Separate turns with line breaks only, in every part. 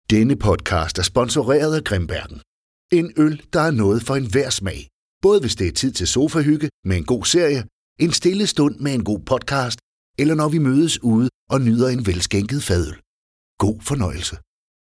Denne podcast er sponsoreret af Grimbergen. En øl, der er noget for enhver smag. Både hvis det er tid til sofahygge med en god serie, en stille stund med en god podcast, eller når vi mødes ude og nyder en velskænket fadøl. God fornøjelse.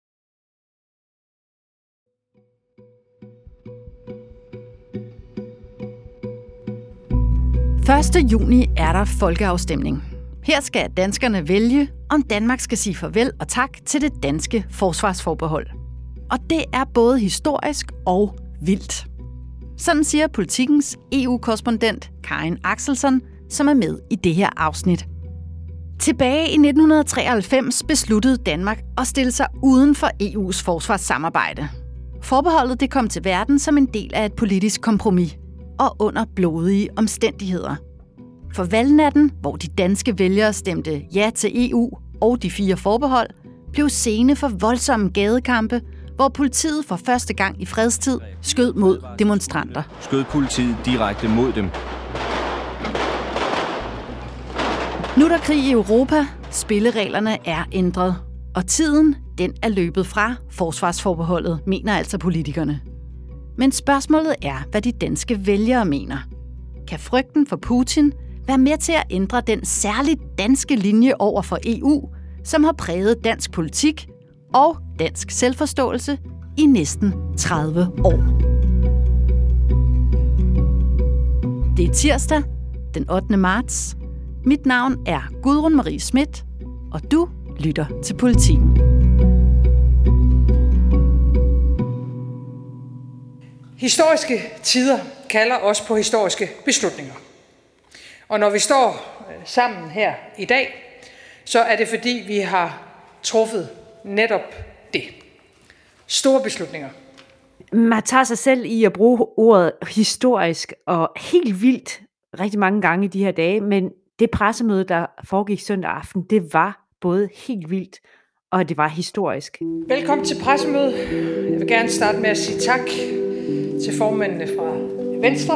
1. juni er der folkeafstemning. Her skal danskerne vælge, om Danmark skal sige farvel og tak til det danske forsvarsforbehold. Og det er både historisk og vildt. Sådan siger Politikens EU-korrespondent Karin Axelsson, som er med i det her afsnit. Tilbage i 1993 besluttede Danmark at stille sig uden for EU's forsvarssamarbejde. Forbeholdet det kom til verden som en del af et politisk kompromis og under blodige omstændigheder. For valgnatten, hvor de danske vælgere stemte ja til EU og de 4 forbehold, blev scene for voldsomme gadekampe, hvor politiet for første gang i fredstid skød mod demonstranter.
Skød politiet direkte mod dem.
Nu er der krig i Europa, spillereglerne er ændret, og tiden den er løbet fra forsvarsforbeholdet, mener altså politikerne. Men spørgsmålet er, hvad de danske vælgere mener. Kan frygten for Putin være med til at ændre den særligt danske linje over for EU, som har præget dansk politik og dansk selvforståelse i næsten 30 år? Det er tirsdag, den 8. marts. Mit navn er Gudrun Marie Schmidt, og du lytter til Politiken.
Historiske tider kalder os på historiske beslutninger. Og når vi står sammen her i dag, så er det fordi, vi har truffet netop det. Store beslutninger.
Man tager sig selv i at bruge ordet historisk og helt vildt rigtig mange gange i de her dage, men det pressemøde, der foregik søndag aften, det var både helt vildt og det var historisk.
Velkommen til pressemødet. Jeg vil gerne starte med at sige tak til formændene fra Venstre,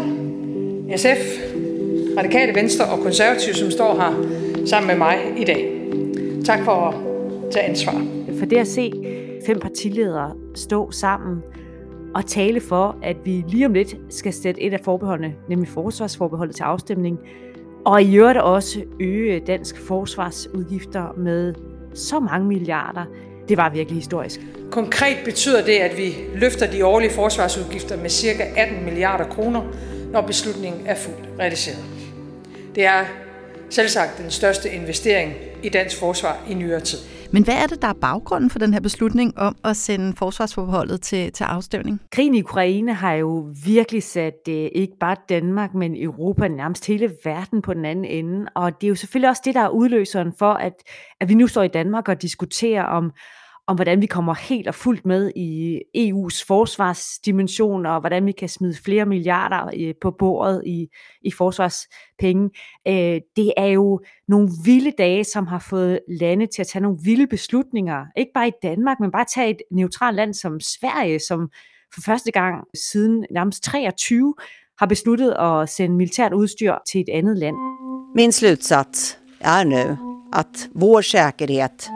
SF, Radikale Venstre og Konservative, som står her sammen med mig i dag. Tak for at tage ansvar.
For det at se 5 partiledere stå sammen og tale for, at vi lige om lidt skal sætte et af forbeholdene, nemlig forsvarsforbeholdet, til afstemning, og i øvrigt også øge dansk forsvarsudgifter med så mange milliarder. Det var virkelig historisk.
Konkret betyder det, at vi løfter de årlige forsvarsudgifter med ca. 18 milliarder kroner, når beslutningen er fuldt realiseret. Det er selvsagt den største investering i dansk forsvar i nyere tid.
Men hvad er det, der er baggrunden for den her beslutning om at sende forsvarsforbeholdet til afstemning?
Krigen i Ukraine har jo virkelig sat ikke bare Danmark, men Europa, nærmest hele verden på den anden ende. Og det er jo selvfølgelig også det, der er udløseren for, at vi nu står i Danmark og diskuterer om hvordan vi kommer helt og fuldt med i EU's forsvarsdimension, og hvordan vi kan smide flere milliarder på bordet i forsvarspenge. Det er jo nogle vilde dage, som har fået lande til at tage nogle vilde beslutninger. Ikke bare i Danmark, men bare tage et neutralt land som Sverige, som for første gang siden nærmest 23 har besluttet at sende militært udstyr til et andet land.
Min slutsats er nu, at vores säkerhet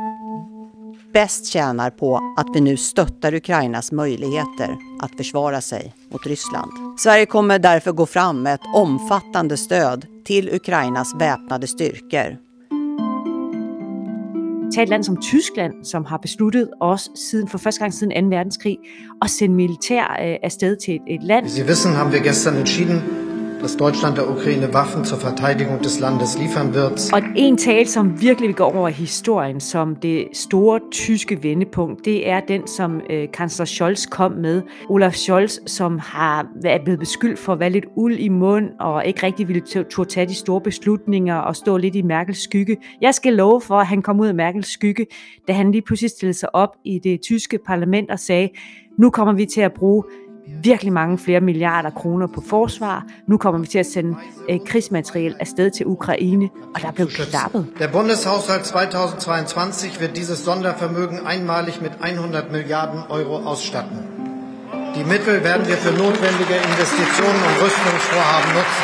bäst tjänar på att vi nu stöttar Ukrainas möjligheter att försvara sig mot Ryssland. Sverige kommer därför gå fram med ett omfattande stöd till Ukrainas väpnade styrkor.
Tag et land som Tyskland, som har besluttet også for første gang siden 2. verdenskrig at sende militær afsted til et land.
Wie Sie wissen, haben wir gestern entschieden, dass Deutschland der Ukraine Waffen zur Verteidigung des Landes liefern wird.
Og en tale, som virkelig vil gå over historien som det store tyske vendepunkt, det er den, som kansler Scholz kom med. Olaf Scholz, som er blevet beskyldt for at være lidt uld i mund og ikke rigtig ville turde tage de store beslutninger og stå lidt i Merkels skygge. Jeg skal love for, at han kom ud af Merkels skygge, da han lige pludselig stillede sig op i det tyske parlament og sagde, nu kommer vi til at bruge virkelig mange flere milliarder kroner på forsvar. Nu kommer vi til at sende krigsmateriel afsted til Ukraine, og der blev klappet.
Der Bundeshaushalt 2022 wird dieses Sondervermögen einmalig mit 100 Milliarden Euro ausstatten. Die Mittel werden wir für notwendige Investitionen und Rüstungsvorhaben nutzen.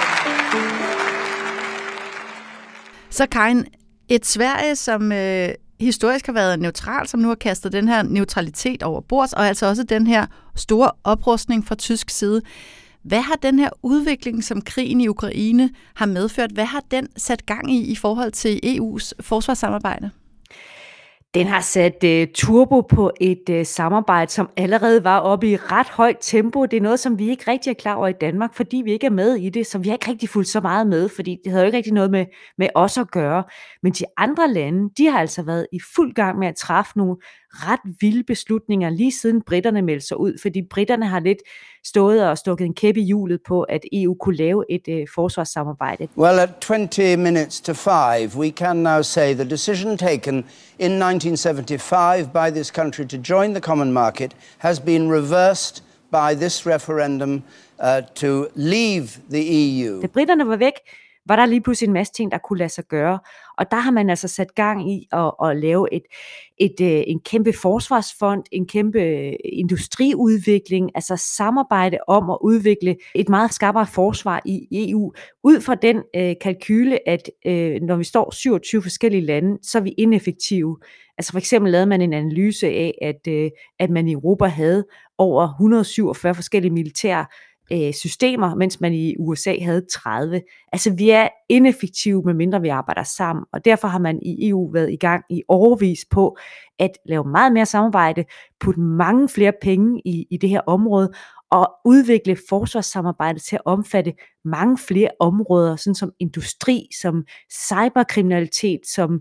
Så Karin, et Sverige, som historisk har været neutral, som nu har kastet den her neutralitet over bords, og altså også den her store oprustning fra tysk side. Hvad har den her udvikling, som krigen i Ukraine har medført, hvad har den sat gang i forhold til EU's forsvarssamarbejde?
Den har sat turbo på et samarbejde, som allerede var oppe i ret højt tempo. Det er noget, som vi ikke rigtig er klar over i Danmark, fordi vi ikke er med i det, så vi har ikke rigtig fulgt så meget med, fordi det havde jo ikke rigtig noget med os at gøre. Men de andre lande, de har altså været i fuld gang med at træffe nogle ret vilde beslutninger, lige siden britterne meldte sig ud, fordi britterne har lidt stået og stukket en kæp i hjulet på, at EU kunne lave et forsvarssamarbejde.
Well, at 20 minutes to 5, we can now say the decision taken in 1975 by this country to join the common market has been reversed by this referendum to leave the EU.
Da britterne var væk, var der lige pludselig en masse ting, der kunne lade sig gøre. Og der har man altså sat gang i at lave en kæmpe forsvarsfond, en kæmpe industriudvikling, altså samarbejde om at udvikle et meget skarpere forsvar i EU. Ud fra den kalkyle, at når vi står 27 forskellige lande, så er vi ineffektive. Altså for eksempel lavede man en analyse af, at man i Europa havde over 147 forskellige militære systemer, mens man i USA havde 30. Altså vi er ineffektive, medmindre vi arbejder sammen, og derfor har man i EU været i gang i årevis på at lave meget mere samarbejde, putte mange flere penge i det her område, og udvikle forsvarssamarbejdet til at omfatte mange flere områder, sådan som industri, som cyberkriminalitet, som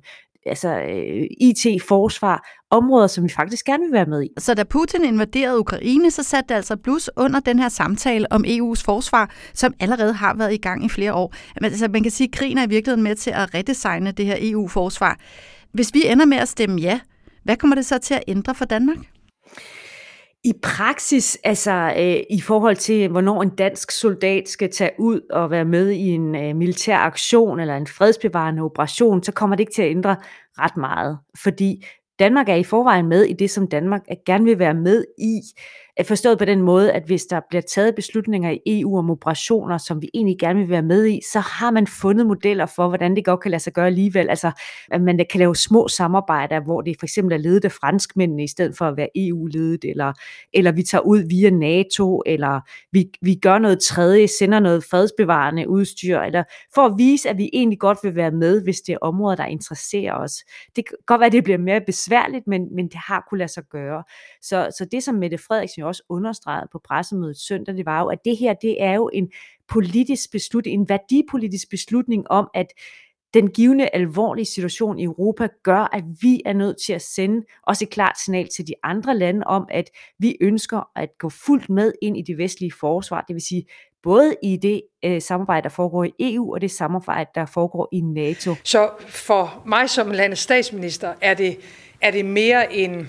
IT-forsvar, områder, som vi faktisk gerne vil være med i.
Så da Putin invaderede Ukraine, så satte det altså blus under den her samtale om EU's forsvar, som allerede har været i gang i flere år. Altså, man kan sige, at krigen er i virkeligheden med til at redesigne det her EU-forsvar. Hvis vi ender med at stemme ja, hvad kommer det så til at ændre for Danmark?
I praksis, altså i forhold til, hvornår en dansk soldat skal tage ud og være med i en militær aktion eller en fredsbevarende operation, så kommer det ikke til at ændre ret meget. Fordi Danmark er i forvejen med i det, som Danmark gerne vil være med i. Forstået på den måde, at hvis der bliver taget beslutninger i EU om operationer, som vi egentlig gerne vil være med i, så har man fundet modeller for, hvordan det godt kan lade sig gøre alligevel. Altså, at man kan lave små samarbejder, hvor det for eksempel er ledet af franskmændene, i stedet for at være EU-ledet, eller vi tager ud via NATO, eller vi gør noget tredje, sender noget fredsbevarende udstyr, eller for at vise, at vi egentlig godt vil være med, hvis det er områder, der interesserer os. Det kan godt være, at det bliver mere besværligt, men det har kunne lade sig gøre. Så det, som Mette Frederiksen også understregede på pressemødet søndag, det var jo, at det her, det er jo en politisk beslutning, en værdipolitisk beslutning om, at den givne alvorlige situation i Europa gør, at vi er nødt til at sende også et klart signal til de andre lande om, at vi ønsker at gå fuldt med ind i det vestlige forsvar, det vil sige både i det samarbejde, der foregår i EU, og det samarbejde, der foregår i NATO.
Så for mig som landets statsminister er det mere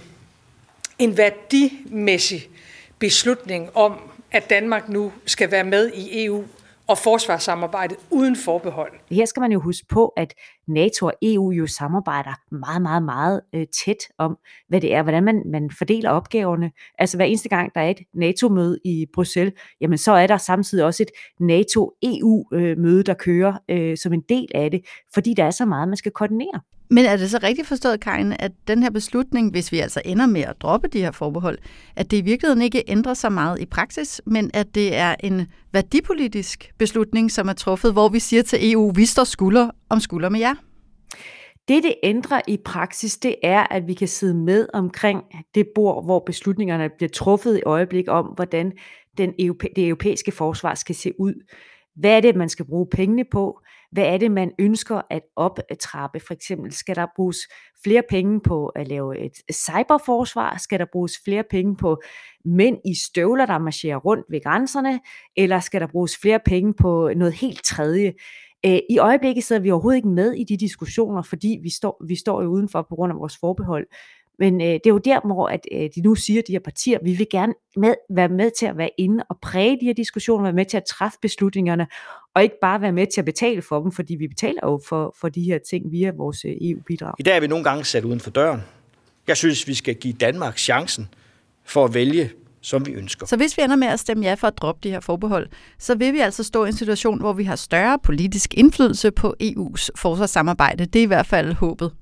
en værdimæssig beslutning om, at Danmark nu skal være med i EU og forsvarssamarbejdet uden forbehold.
Her skal man jo huske på, at NATO og EU jo samarbejder meget, meget, meget tæt om, hvad det er, hvordan man fordeler opgaverne. Altså hver eneste gang, der er et NATO-møde i Bruxelles, jamen så er der samtidig også et NATO-EU-møde, der kører som en del af det, fordi der er så meget, man skal koordinere.
Men er det så rigtigt forstået, Karin, at den her beslutning, hvis vi altså ender med at droppe de her forbehold, at det i virkeligheden ikke ændrer så meget i praksis, men at det er en værdipolitisk beslutning, som er truffet, hvor vi siger til EU, vi står skulder om skulder med jer?
Det ændrer i praksis, det er, at vi kan sidde med omkring det bord, hvor beslutningerne bliver truffet i øjeblik om, hvordan det europæiske forsvar skal se ud. Hvad er det, man skal bruge pengene på? Hvad er det, man ønsker at optrappe? For eksempel, skal der bruges flere penge på at lave et cyberforsvar? Skal der bruges flere penge på mænd i støvler, der marcherer rundt ved grænserne? Eller skal der bruges flere penge på noget helt tredje? I øjeblikket sidder vi overhovedet ikke med i de diskussioner, fordi vi står jo udenfor på grund af vores forbehold. Men det er jo der, hvor at de nu siger, de her partier, vi vil gerne være med til at være inde og præge de her diskussioner, være med til at træffe beslutningerne, og ikke bare være med til at betale for dem, fordi vi betaler jo for de her ting via vores EU-bidrag.
I dag er vi nogle gange sat uden for døren. Jeg synes, vi skal give Danmark chancen for at vælge, som vi ønsker.
Så hvis vi ender med at stemme ja for at droppe de her forbehold, så vil vi altså stå i en situation, hvor vi har større politisk indflydelse på EU's forsvarssamarbejde. Det er i hvert fald håbet.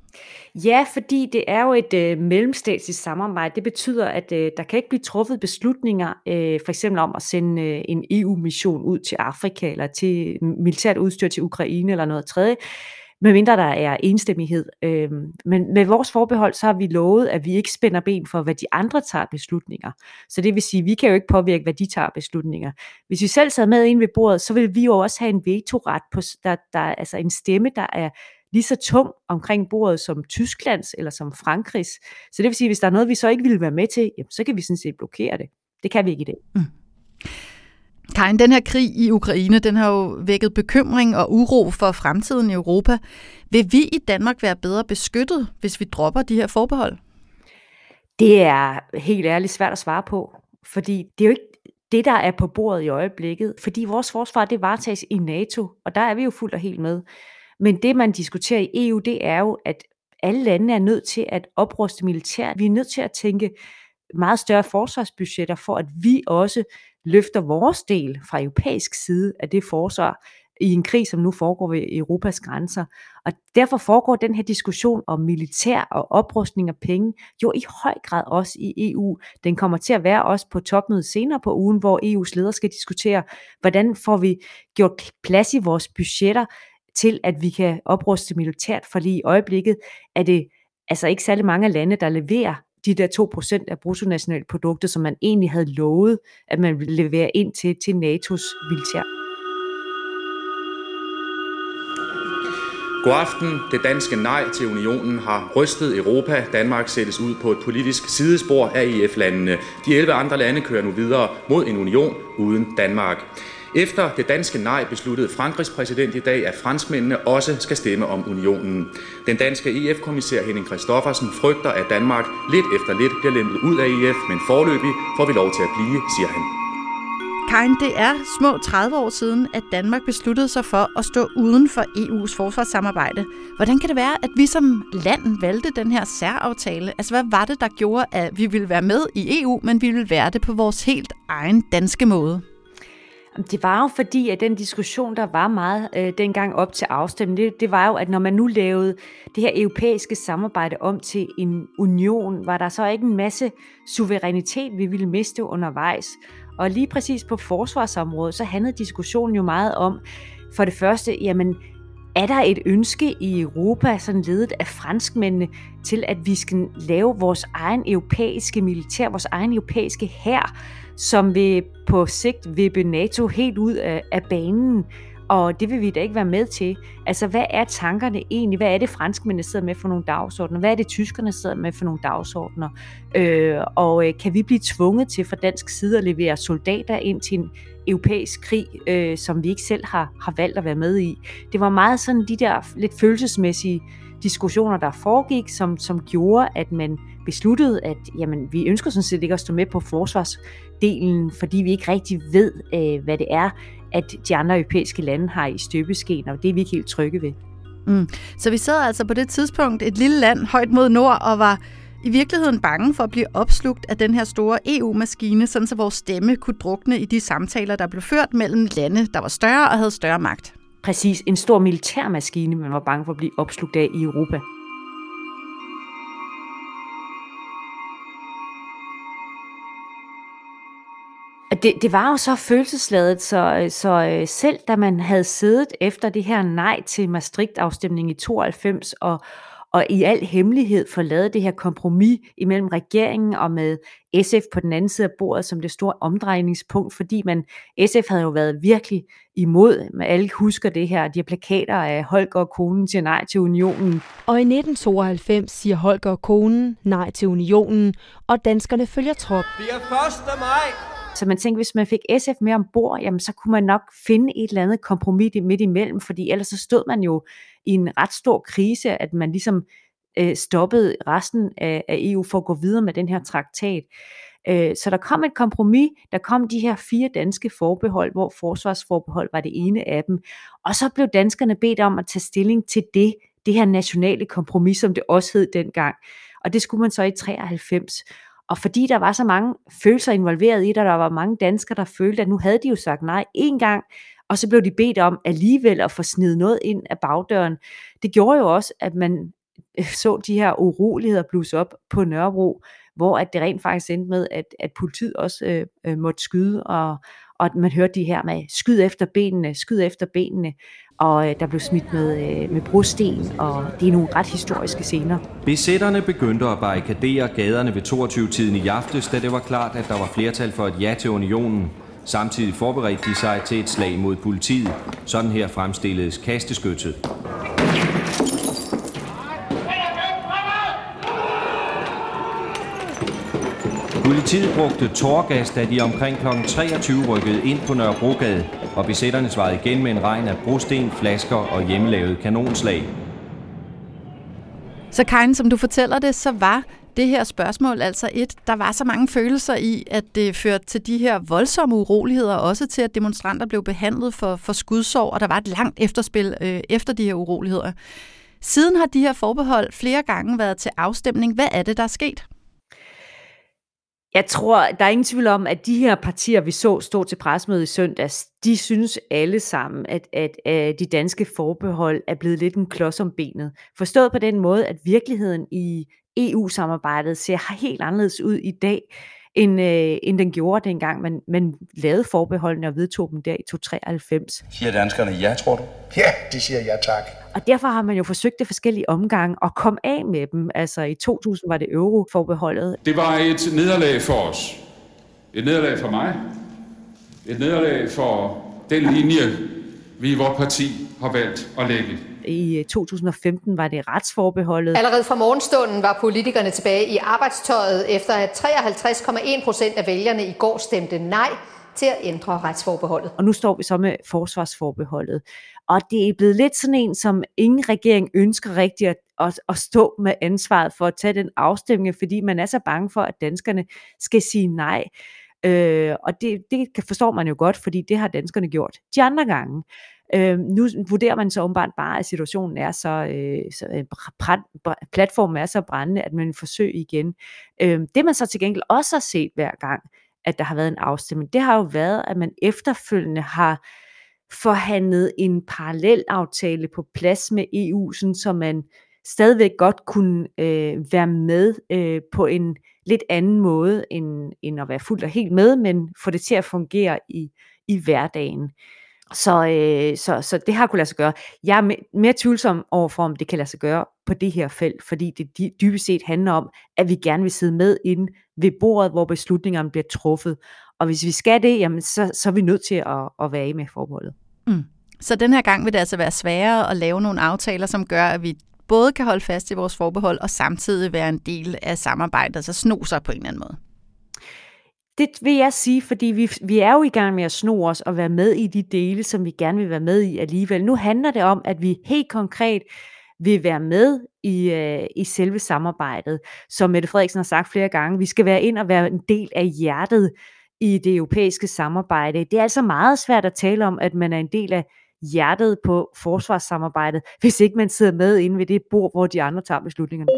Ja, fordi det er jo et mellemstatsligt samarbejde. Det betyder, at der kan ikke blive truffet beslutninger, for eksempel om at sende en EU-mission ud til Afrika, eller til militært udstyr til Ukraine, eller noget tredje, medmindre der er enstemmighed. Men med vores forbehold, så har vi lovet, at vi ikke spænder ben for, hvad de andre tager beslutninger. Så det vil sige, at vi kan jo ikke påvirke, hvad de tager beslutninger. Hvis vi selv sad med inde ved bordet, så vil vi jo også have en vetoret, der er altså en stemme, der er lige så tung omkring bordet som Tysklands eller som Frankrigs. Så det vil sige, at hvis der er noget, vi så ikke ville være med til, jamen, så kan vi sådan set blokere det. Det kan vi ikke i dag.
Karin, den her krig i Ukraine, den har jo vækket bekymring og uro for fremtiden i Europa. Vil vi i Danmark være bedre beskyttet, hvis vi dropper de her forbehold?
Det er helt ærligt svært at svare på, fordi det er jo ikke det, der er på bordet i øjeblikket. Fordi vores forsvar, det varetages i NATO, og der er vi jo fuldt og helt med. Men det, man diskuterer i EU, det er jo, at alle lande er nødt til at opruste militært. Vi er nødt til at tænke meget større forsvarsbudgetter, for at vi også løfter vores del fra europæisk side af det forsvar i en krig, som nu foregår ved Europas grænser. Og derfor foregår den her diskussion om militær og oprustning af penge jo i høj grad også i EU. Den kommer til at være også på topmødet senere på ugen, hvor EU's ledere skal diskutere, hvordan får vi gjort plads i vores budgetter til, at vi kan opruste militært, for lige i øjeblikket er det altså ikke særlig mange lande, der leverer de der 2% af bruttonationalproduktet, som man egentlig havde lovet, at man ville levere ind til NATO's militær.
God aften. Det danske nej til unionen har rystet Europa. Danmark sættes ud på et politisk sidespor af EF-landene. De 11 andre lande kører nu videre mod en union uden Danmark. Efter det danske nej besluttede Frankrigs præsident i dag, at franskmændene også skal stemme om unionen. Den danske EF-kommissær Henning Christoffersen frygter, at Danmark lidt efter lidt bliver lempet ud af EF, men foreløbig får vi lov til at blive, siger han.
Karin, det er små 30 år siden, at Danmark besluttede sig for at stå uden for EU's forsvarssamarbejde. Hvordan kan det være, at vi som land valgte den her særaftale? Altså, hvad var det, der gjorde, at vi ville være med i EU, men vi ville være det på vores helt egen danske måde?
Det var jo fordi, at den diskussion, der var meget dengang op til afstemningen, det var jo, at når man nu lavede det her europæiske samarbejde om til en union, var der så ikke en masse suverænitet, vi ville miste undervejs. Og lige præcis på forsvarsområdet, så handlede diskussionen jo meget om, for det første, jamen, er der et ønske i Europa, sådan ledet af franskmændene, til at vi skal lave vores egen europæiske militær, vores egen europæiske hær, som vil på sigt vippe NATO helt ud af banen, og det vil vi da ikke være med til. Altså, hvad er tankerne egentlig? Hvad er det, franskmændene sidder med for nogle dagsordner? Hvad er det, tyskerne sidder med for nogle dagsordner? Og kan vi blive tvunget til fra dansk side at levere soldater ind til en europæisk krig, som vi ikke selv har valgt at være med i? Det var meget sådan de der lidt følelsesmæssige diskussioner, der foregik, som gjorde, at man besluttede, at jamen, vi ønsker sådan set ikke at stå med på forsvarsdelen, fordi vi ikke rigtig ved, hvad det er, at de andre europæiske lande har i støbeskeen, og det er vi ikke helt trygge ved.
Så vi sad altså på det tidspunkt et lille land højt mod nord, og var i virkeligheden bange for at blive opslugt af den her store EU-maskine, sådan så vores stemme kunne drukne i de samtaler, der blev ført mellem lande, der var større og havde større magt.
Præcis, en stor militærmaskine, man var bange for at blive opslugt af i Europa. Det var jo så følelsesladet, så selv da man havde siddet efter det her nej til Maastricht-afstemningen i 92, og i al hemmelighed få lavet det her kompromis imellem regeringen og med SF på den anden side af bordet som det store omdrejningspunkt, fordi SF havde jo været virkelig imod, men alle husker det her, de her plakater af Holger og konen til nej til unionen.
Og i 1992 siger Holger og konen nej til unionen, og danskerne følger trop.
Vi er 1. maj!
Så man tænkte, hvis man fik SF med ombord, jamen så kunne man nok finde et eller andet kompromis midt imellem, fordi ellers så stod man jo i en ret stor krise, at man ligesom stoppede resten af EU for at gå videre med den her traktat. Så der kom et kompromis, der kom de her 4 danske forbehold, hvor forsvarsforbehold var det ene af dem, og så blev danskerne bedt om at tage stilling til det her nationale kompromis, som det også hed dengang, og det skulle man så i 93. Og fordi der var så mange følelser involveret i det, der var mange danskere, der følte, at nu havde de jo sagt nej en gang, og så blev de bedt om alligevel at få snedet noget ind af bagdøren. Det gjorde jo også, at man så de her uroligheder blusse op på Nørrebro, hvor at det rent faktisk endte med, at politiet også måtte skyde, og at man hørte de her med skyd efter benene, og der blev smidt med brosten, og det er nogle ret historiske scener.
Besætterne begyndte at barrikadere gaderne ved 22-tiden i aftes, da det var klart, at der var flertal for et ja til unionen. Samtidig forberedte de sig til et slag mod politiet. Sådan her fremstilledes kasteskytset. Politiet brugte tåregas, da de omkring kl. 23 rykkede ind på Nørrebrogade, og besætterne svarede igen med en regn af brosten, flasker og hjemmelavede kanonslag.
Så Karin, som du fortæller det, så var det her spørgsmål altså der var så mange følelser i, at det førte til de her voldsomme uroligheder, også til at demonstranter blev behandlet for skudsår, og der var et langt efterspil efter de her uroligheder. Siden har de her forbehold flere gange været til afstemning. Hvad er det, der er sket?
Jeg tror, der er ingen tvivl om, at de her partier, vi så stå til pressemøde i søndags, de synes alle sammen, at de danske forbehold er blevet lidt en klods om benet. Forstået på den måde, at virkeligheden i EU-samarbejdet ser helt anderledes ud i dag, end den gjorde dengang man lavede forbeholdene og vedtog dem der i 1993.
Siger danskerne ja, tror du?
Ja, de siger ja tak.
Og derfor har man jo forsøgt det forskellige omgange at komme af med dem. Altså i 2000 var det euroforbeholdet.
Det var et nederlag for os. Et nederlag for mig. Et nederlag for den linje, vi i vores parti har valgt at lægge.
I 2015 var det retsforbeholdet.
Allerede fra morgenstunden var politikerne tilbage i arbejdstøjet, efter at 53,1% af vælgerne i går stemte nej til at ændre retsforbeholdet.
Og nu står vi så med forsvarsforbeholdet. Og det er blevet lidt sådan en, som ingen regering ønsker rigtigt at stå med ansvaret for at tage den afstemning, fordi man er så bange for, at danskerne skal sige nej. Og det forstår man jo godt, fordi det har danskerne gjort de andre gange. Nu vurderer man så åbenbart bare, at situationen er platformen er så brændende, at man vil forsøge igen. Det man så til gengæld også har set hver gang, at der har været en afstemning, det har jo været, at man efterfølgende har forhandlet en parallelaftale på plads med EU, sådan så man stadigvæk godt kunne være med på en lidt anden måde, end at være fuldt og helt med, men få det til at fungere i hverdagen. Så det har kunne lade sig gøre. Jeg er mere tvivlsom overfor, om det kan lade sig gøre på det her felt, fordi det dybest set handler om, at vi gerne vil sidde med inde ved bordet, hvor beslutningerne bliver truffet. Og hvis vi skal det, jamen så er vi nødt til at være med forbeholdet.
Mm. Så den her gang vil det altså være sværere at lave nogle aftaler, som gør, at vi både kan holde fast i vores forbehold, og samtidig være en del af samarbejdet, altså sno sig på en eller anden måde.
Det vil jeg sige, fordi vi er jo i gang med at sno os og være med i de dele, som vi gerne vil være med i alligevel. Nu handler det om, at vi helt konkret vil være med i selve samarbejdet. Som Mette Frederiksen har sagt flere gange, vi skal være ind og være en del af hjertet i det europæiske samarbejde. Det er altså meget svært at tale om, at man er en del af hjertet på forsvarssamarbejdet, hvis ikke man sidder med inde ved det bord, hvor de andre tager beslutningerne.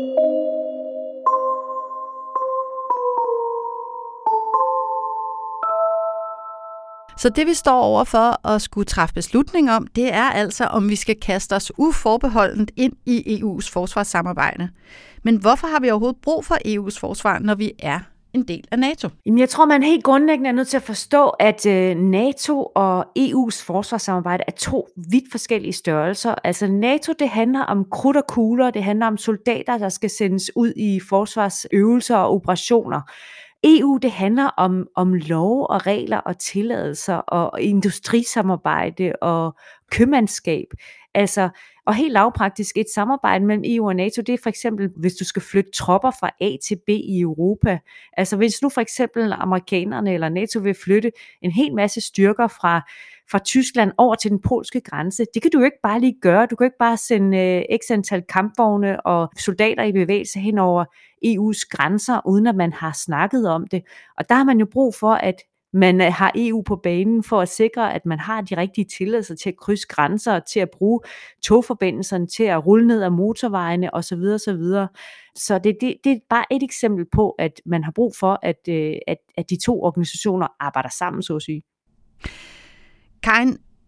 Så det vi står over for at skulle træffe beslutning om, det er altså, om vi skal kaste os uforbeholdent ind i EU's forsvarssamarbejde. Men hvorfor har vi overhovedet brug for EU's forsvar, når vi er en del af NATO?
Jamen, jeg tror, man helt grundlæggende er nødt til at forstå, at NATO og EU's forsvarssamarbejde er to vidt forskellige størrelser. Altså NATO, det handler om krudt og kugler, det handler om soldater, der skal sendes ud i forsvarsøvelser og operationer. EU, det handler om love og regler og tilladelser og industrisamarbejde og købmandskab. Altså, og helt lavpraktisk et samarbejde mellem EU og NATO, det er for eksempel, hvis du skal flytte tropper fra A til B i Europa. Altså hvis nu for eksempel amerikanerne eller NATO vil flytte en hel masse styrker fra Tyskland over til den polske grænse, det kan du jo ikke bare lige gøre. Du kan ikke bare sende x antal kampvogne og soldater i bevægelse hen over EU's grænser, uden at man har snakket om det. Og der har man jo brug for, at man har EU på banen for at sikre, at man har de rigtige tilladelser til at krydse grænser, til at bruge togforbindelserne, til at rulle ned ad motorvejene osv. osv. Så det er bare et eksempel på, at man har brug for, at de to organisationer arbejder sammen, så at sige.
Karin,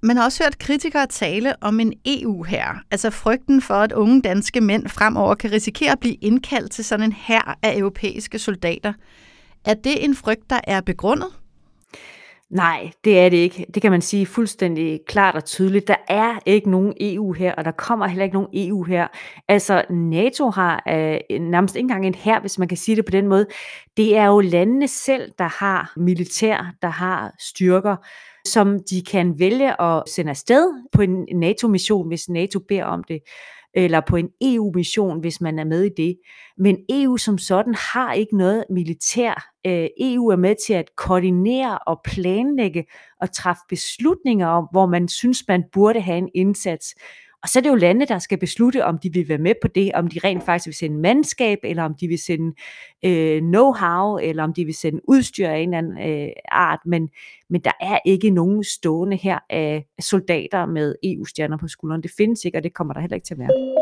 Man har også hørt kritikere tale om en EU-hær, altså frygten for, at unge danske mænd fremover kan risikere at blive indkaldt til sådan en hær af europæiske soldater. Er det en frygt, der er begrundet?
Nej, det er det ikke. Det kan man sige fuldstændig klart og tydeligt. Der er ikke nogen EU her, og der kommer heller ikke nogen EU her. Altså, NATO har nærmest ikke engang en hær, hvis man kan sige det på den måde. Det er jo landene selv, der har militær, der har styrker, som de kan vælge at sende afsted på en NATO-mission, hvis NATO beder om det, eller på en EU-mission, hvis man er med i det. Men EU som sådan har ikke noget militær. EU er med til at koordinere og planlægge og træffe beslutninger om, hvor man synes, man burde have en indsats. Og så er det jo lande, der skal beslutte, om de vil være med på det, om de rent faktisk vil sende mandskab, eller om de vil sende know-how, eller om de vil sende udstyr af en eller anden art. Men der er ikke nogen stående her af soldater med EU-stjerner på skulderen. Det findes ikke, og det kommer der heller ikke til at være.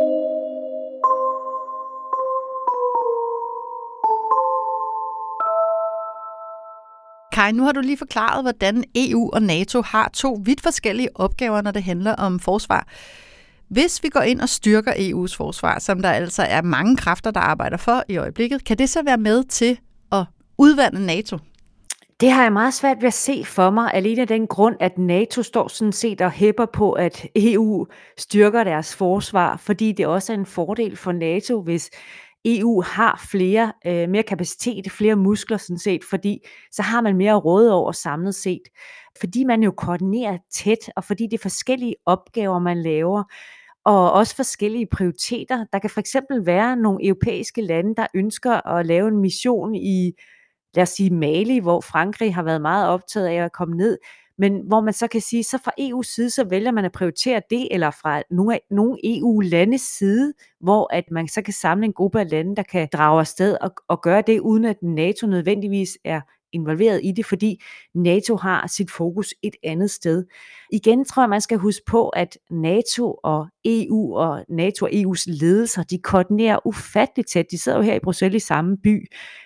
Kai, nu har du lige forklaret, hvordan EU og NATO har 2 vidt forskellige opgaver, når det handler om forsvar. Hvis vi går ind og styrker EU's forsvar, som der altså er mange kræfter, der arbejder for i øjeblikket, kan det så være med til at udvande NATO?
Det har jeg meget svært ved at se for mig, alene af den grund, at NATO står sådan set og hæpper på, at EU styrker deres forsvar, fordi det også er en fordel for NATO, hvis EU har mere kapacitet, flere muskler sådan set, fordi så har man mere at råde over samlet set. Fordi man jo koordinerer tæt, og fordi det er forskellige opgaver, man laver, og også forskellige prioriteter. Der kan for eksempel være nogle europæiske lande, der ønsker at lave en mission i, lad os sige Mali, hvor Frankrig har været meget optaget af at komme ned, men hvor man så kan sige, så fra EU's side, så vælger man at prioritere det, eller fra nogle EU-landes side, hvor at man så kan samle en gruppe af lande, der kan drage afsted og gøre det, uden at NATO nødvendigvis er involveret i det, fordi NATO har sit fokus et andet sted. Igen tror jeg, man skal huske på, at NATO og EU's ledelser, de koordinerer ufatteligt tæt. De sidder jo her i Bruxelles i samme by,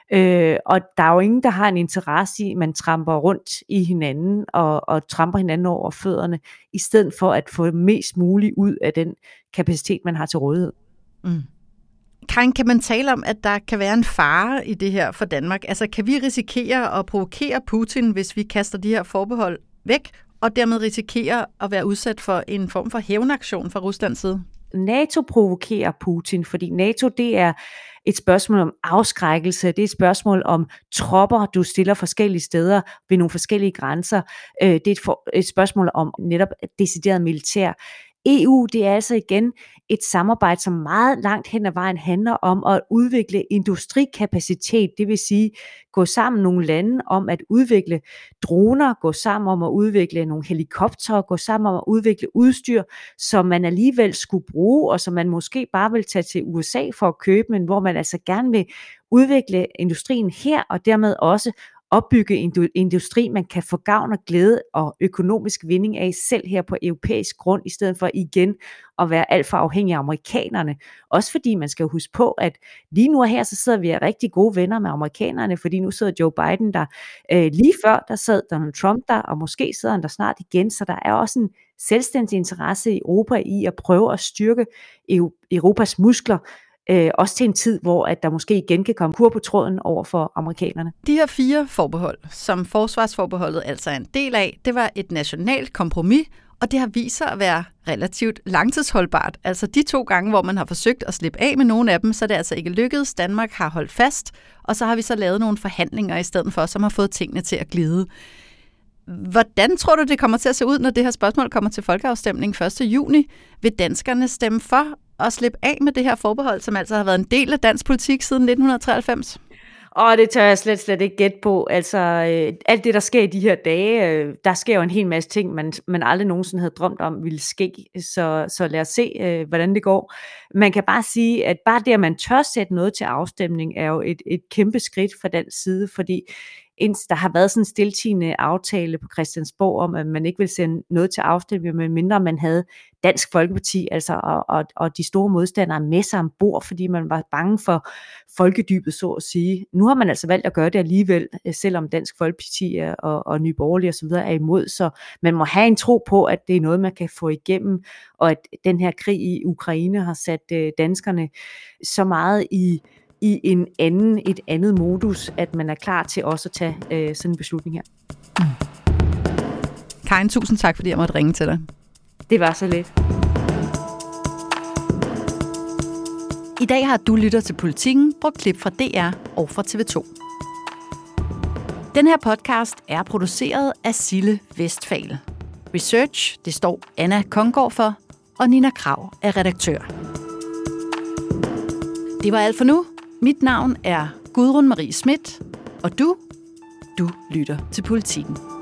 og der er jo ingen, der har en interesse i, at man tramper rundt i hinanden og tramper hinanden over fødderne, i stedet for at få mest muligt ud af den kapacitet, man har til rådighed.
Mm. Karin, kan man tale om, at der kan være en fare i det her for Danmark? Altså, kan vi risikere at provokere Putin, hvis vi kaster de her forbehold væk, og dermed risikere at være udsat for en form for hævnaktion fra Ruslands side?
NATO provokerer Putin, fordi NATO, det er et spørgsmål om afskrækkelse, det er et spørgsmål om tropper, du stiller forskellige steder ved nogle forskellige grænser. Det er et spørgsmål om netop decideret militær. EU, det er altså igen et samarbejde, som meget langt hen ad vejen handler om at udvikle industrikapacitet, det vil sige gå sammen nogle lande om at udvikle droner, gå sammen om at udvikle nogle helikoptere, gå sammen om at udvikle udstyr, som man alligevel skulle bruge, og som man måske bare vil tage til USA for at købe, men hvor man altså gerne vil udvikle industrien her, og dermed også opbygge industri, man kan få gavn og glæde og økonomisk vinding af selv her på europæisk grund, i stedet for igen at være alt for afhængig af amerikanerne. Også fordi man skal huske på, at lige nu og her, så sidder vi af rigtig gode venner med amerikanerne, fordi nu sidder Joe Biden der. Lige før, der sad Donald Trump der, og måske sidder han der snart igen, så der er også en selvstændig interesse i Europa i at prøve at styrke Europas muskler, også til en tid, hvor at der måske igen kan komme kur på tråden over for amerikanerne.
De her 4 forbehold, som forsvarsforbeholdet altså er en del af, det var et nationalt kompromis, og det har vist sig at være relativt langtidsholdbart. Altså de 2 gange, hvor man har forsøgt at slippe af med nogle af dem, så er det altså ikke lykkedes. Danmark har holdt fast, og så har vi så lavet nogle forhandlinger i stedet for, som har fået tingene til at glide. Hvordan tror du, det kommer til at se ud, når det her spørgsmål kommer til folkeafstemning 1. juni? Vil danskerne stemme for at slippe af med det her forbehold, som altså har været en del af dansk politik siden 1993?
Det tør jeg slet ikke gætte på. Altså, alt det, der sker i de her dage, der sker jo en hel masse ting, man aldrig nogensinde havde drømt om ville ske. Så lad os se, hvordan det går. Man kan bare sige, at bare det, at man tør sætte noget til afstemning, er jo et kæmpe skridt fra den side, fordi indtil der har været sådan en stiltiende aftale på Christiansborg om, at man ikke vil sende noget til afstemning, men mindre man havde Dansk Folkeparti altså, og de store modstandere med sig ombord, fordi man var bange for folkedybet, så at sige. Nu har man altså valgt at gøre det alligevel, selvom Dansk Folkeparti og Nye Borgerlige osv. er imod, så man må have en tro på, at det er noget, man kan få igennem, og at den her krig i Ukraine har sat danskerne så meget i et andet modus, at man er klar til også at tage sådan en beslutning her.
Karin, tusind tak, fordi jeg måtte ringe til dig.
Det var så lidt.
I dag har du lyttet til Politikken, brugt klip fra DR og fra TV2. Den her podcast er produceret af Sille Westphal. Research, det står Anna Kongård for, og Nina Krav er redaktør. Det var alt for nu. Mit navn er Gudrun Marie Schmidt, og du lytter til Politikken.